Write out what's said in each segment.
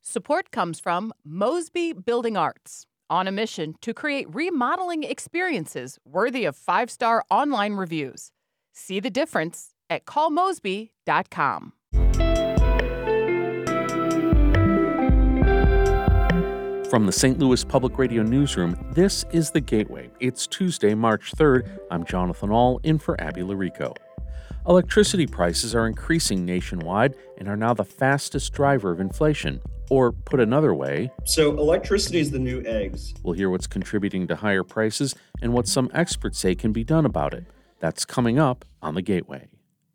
Support comes from Mosby Building Arts, on a mission to create remodeling experiences worthy of 5-star online reviews. See the difference at callmosby.com. From the St. Louis Public Radio Newsroom, this is The Gateway. It's Tuesday, March 3rd. I'm Jonathan Ahl, in for Abby Larico. Electricity prices are increasing nationwide and are now the fastest driver of inflation. Or put another way, so electricity is the new eggs. We'll hear what's contributing to higher prices and what some experts say can be done about it. That's coming up on The Gateway.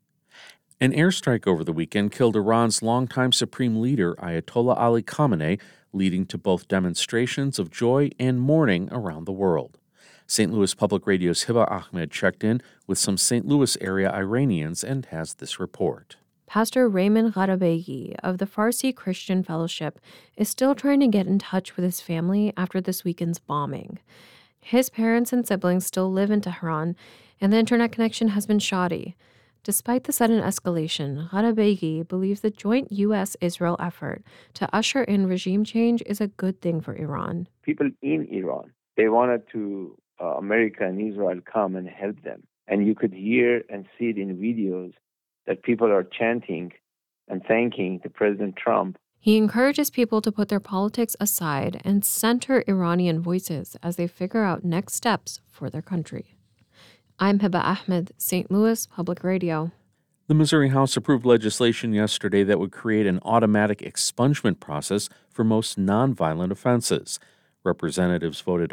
An airstrike over the weekend killed Iran's longtime supreme leader, Ayatollah Ali Khamenei, leading to both demonstrations of joy and mourning around the world. St. Louis Public Radio's Hiba Ahmed checked in with some St. Louis area Iranians and has this report. Pastor Raymond Gharabeghi of the Farsi Christian Fellowship is still trying to get in touch with his family after this weekend's bombing. His parents and siblings still live in Tehran, and the internet connection has been shoddy. Despite the sudden escalation, Gharabeghi believes the joint U.S.-Israel effort to usher in regime change is a good thing for Iran. People in Iran, they wanted to America and Israel come and help them. And you could hear and see it in videos that people are chanting and thanking the President Trump. He encourages people to put their politics aside and center Iranian voices as they figure out next steps for their country. I'm Hiba Ahmed, St. Louis Public Radio. The Missouri House approved legislation yesterday that would create an automatic expungement process for most nonviolent offenses. Representatives voted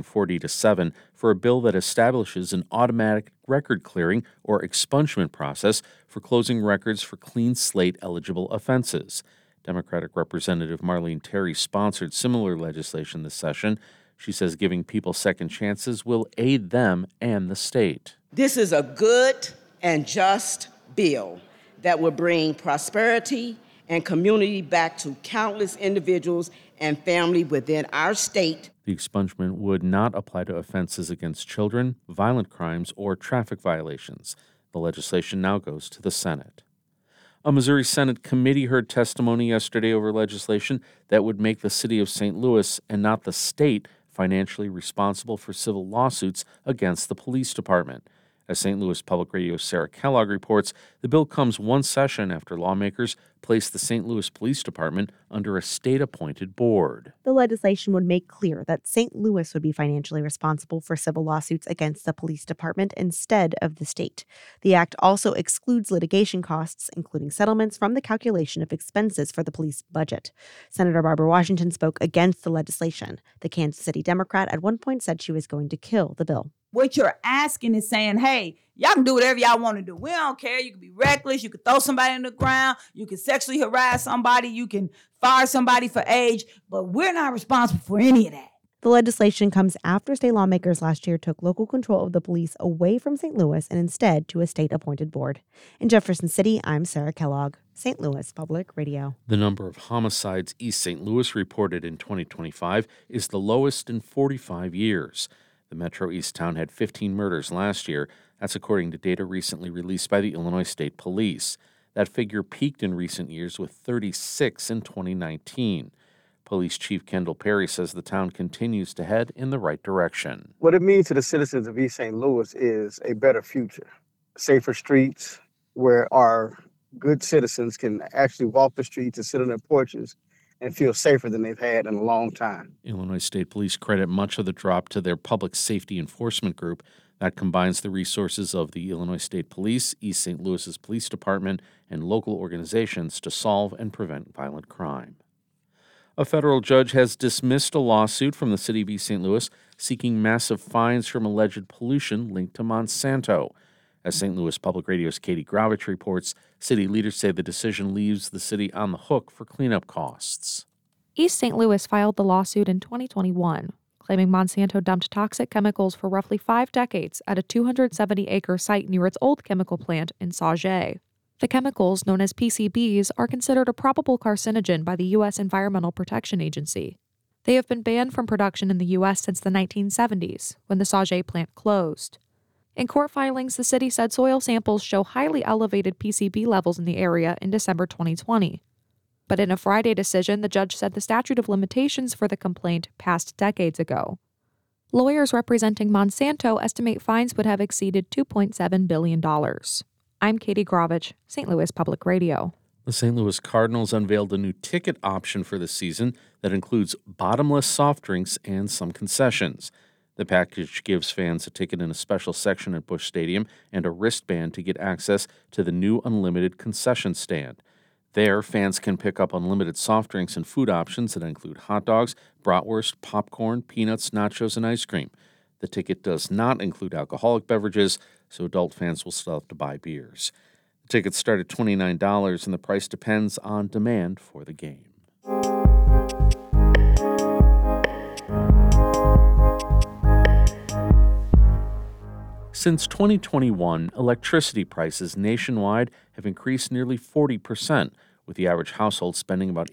140-7 for a bill that establishes an automatic record clearing or expungement process for closing records for clean slate eligible offenses. Democratic Representative Marlene Terry sponsored similar legislation this session. She says giving people second chances will aid them and the state. This is a good and just bill that will bring prosperity and community back to countless individuals and family within our state. The expungement would not apply to offenses against children, violent crimes, or traffic violations. The legislation now goes to the Senate. A Missouri Senate committee heard testimony yesterday over legislation that would make the city of St. Louis and not the state financially responsible for civil lawsuits against the police department. As St. Louis Public Radio's Sarah Kellogg reports, the bill comes one session after lawmakers placed the St. Louis Police Department under a state-appointed board. The legislation would make clear that St. Louis would be financially responsible for civil lawsuits against the police department instead of the state. The act also excludes litigation costs, including settlements, from the calculation of expenses for the police budget. Senator Barbara Washington spoke against the legislation. The Kansas City Democrat at one point said she was going to kill the bill. What you're asking is saying, hey, y'all can do whatever y'all want to do. We don't care. You can be reckless. You can throw somebody in the ground. You can sexually harass somebody. You can fire somebody for age. But we're not responsible for any of that. The legislation comes after state lawmakers last year took local control of the police away from St. Louis and instead to a state-appointed board. In Jefferson City, I'm Sarah Kellogg, St. Louis Public Radio. The number of homicides East St. Louis reported in 2025 is the lowest in 45 years. The Metro East town had 15 murders last year. That's according to data recently released by the Illinois State Police. That figure peaked in recent years with 36 in 2019. Police Chief Kendall Perry says the town continues to head in the right direction. What it means to the citizens of East St. Louis is a better future, safer streets where our good citizens can actually walk the streets and sit on their porches and feel safer than they've had in a long time. Illinois State Police credit much of the drop to their public safety enforcement group that combines the resources of the Illinois State Police, East St. Louis's police department, and local organizations to solve and prevent violent crime. A federal judge has dismissed a lawsuit from the city of East St. Louis seeking massive fines from alleged pollution linked to Monsanto. As St. Louis Public Radio's Katie Gravich reports, city leaders say the decision leaves the city on the hook for cleanup costs. East St. Louis filed the lawsuit in 2021, claiming Monsanto dumped toxic chemicals for roughly 5 decades at a 270-acre site near its old chemical plant in Sauget. The chemicals, known as PCBs, are considered a probable carcinogen by the U.S. Environmental Protection Agency. They have been banned from production in the U.S. since the 1970s, when the Sauget plant closed. In court filings, the city said soil samples show highly elevated PCB levels in the area in December 2020. But in a Friday decision, the judge said the statute of limitations for the complaint passed decades ago. Lawyers representing Monsanto estimate fines would have exceeded $2.7 billion. I'm Katie Grovich, St. Louis Public Radio. The St. Louis Cardinals unveiled a new ticket option for the season that includes bottomless soft drinks and some concessions. The package gives fans a ticket in a special section at Busch Stadium and a wristband to get access to the new unlimited concession stand. There, fans can pick up unlimited soft drinks and food options that include hot dogs, bratwurst, popcorn, peanuts, nachos, and ice cream. The ticket does not include alcoholic beverages, so adult fans will still have to buy beers. The tickets start at $29, and the price depends on demand for the game. Since 2021, electricity prices nationwide have increased nearly 40%, with the average household spending about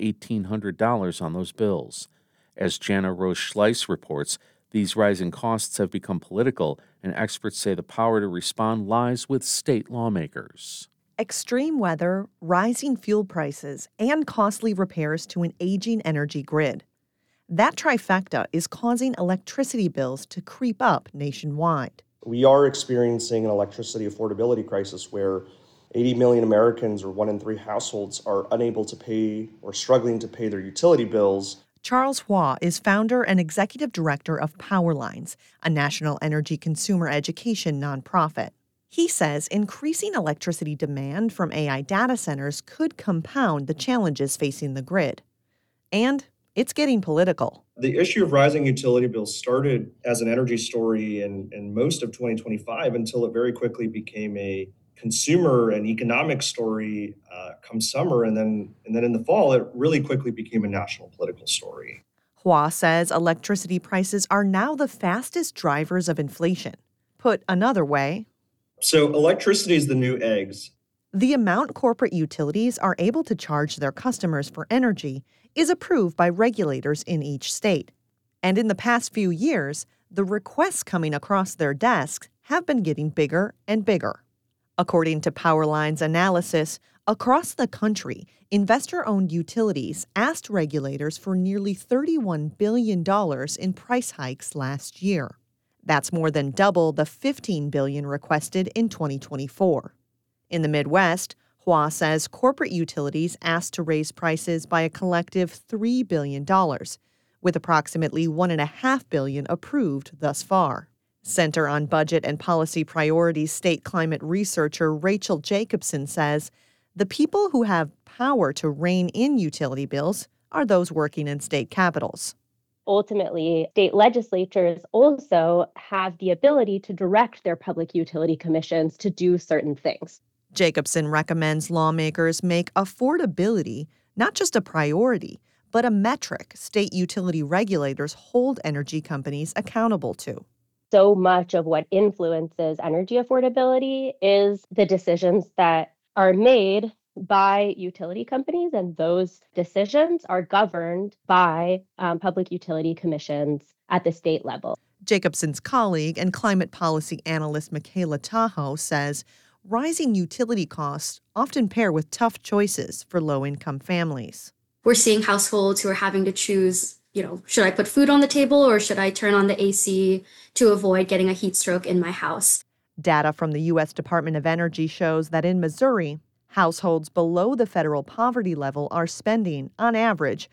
$1,800 on those bills. As Jana Rose Schleiss reports, these rising costs have become political, and experts say the power to respond lies with state lawmakers. Extreme weather, rising fuel prices, and costly repairs to an aging energy grid. That trifecta is causing electricity bills to creep up nationwide. We are experiencing an electricity affordability crisis where 80 million Americans, or 1 in 3 households, are unable to pay or struggling to pay their utility bills. Charles Hua is founder and executive director of Powerlines, a national energy consumer education nonprofit. He says increasing electricity demand from AI data centers could compound the challenges facing the grid. And it's getting political. The issue of rising utility bills started as an energy story in most of 2025 until it very quickly became a consumer and economic story come summer. And then in the fall, it really quickly became a national political story. Hua says electricity prices are now the fastest drivers of inflation. Put another way, so electricity is the new eggs. The amount corporate utilities are able to charge their customers for energy is approved by regulators in each state. And in the past few years, the requests coming across their desks have been getting bigger and bigger. According to Powerline's analysis, across the country, investor-owned utilities asked regulators for nearly $31 billion in price hikes last year. That's more than double the $15 billion requested in 2024. In the Midwest, Hua says corporate utilities asked to raise prices by a collective $3 billion, with approximately $1.5 billion approved thus far. Center on Budget and Policy Priorities state climate researcher Rachel Jacobson says the people who have power to rein in utility bills are those working in state capitals. Ultimately, state legislatures also have the ability to direct their public utility commissions to do certain things. Jacobson recommends lawmakers make affordability not just a priority, but a metric state utility regulators hold energy companies accountable to. So much of what influences energy affordability is the decisions that are made by utility companies, and those decisions are governed by public utility commissions at the state level. Jacobson's colleague and climate policy analyst Michaela Tahoe says rising utility costs often pair with tough choices for low-income families. We're seeing households who are having to choose, should I put food on the table or should I turn on the AC to avoid getting a heat stroke in my house? Data from the U.S. Department of Energy shows that in Missouri, households below the federal poverty level are spending, on average,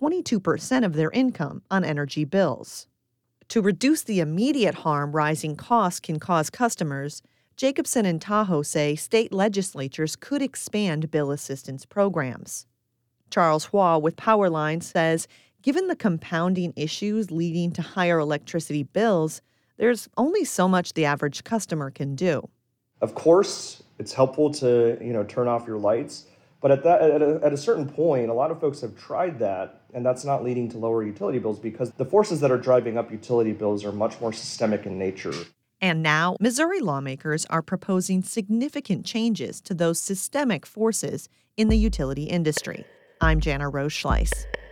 22% of their income on energy bills. To reduce the immediate harm rising costs can cause customers, Jacobson and Tahoe say state legislatures could expand bill assistance programs. Charles Hua with Powerline says, given the compounding issues leading to higher electricity bills, there's only so much the average customer can do. Of course, it's helpful to turn off your lights, but at a certain point, a lot of folks have tried that, and that's not leading to lower utility bills because the forces that are driving up utility bills are much more systemic in nature. And now, Missouri lawmakers are proposing significant changes to those systemic forces in the utility industry. I'm Jana Rose Schleiss.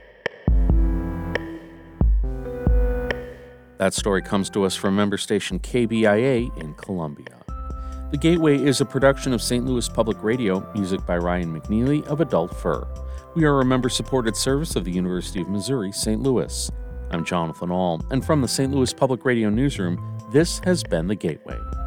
That story comes to us from member station KBIA in Columbia. The Gateway is a production of St. Louis Public Radio, music by Ryan McNeely of Adult Fur. We are a member-supported service of the University of Missouri, St. Louis. I'm Jonathan Ahl, and from the St. Louis Public Radio Newsroom, this has been The Gateway.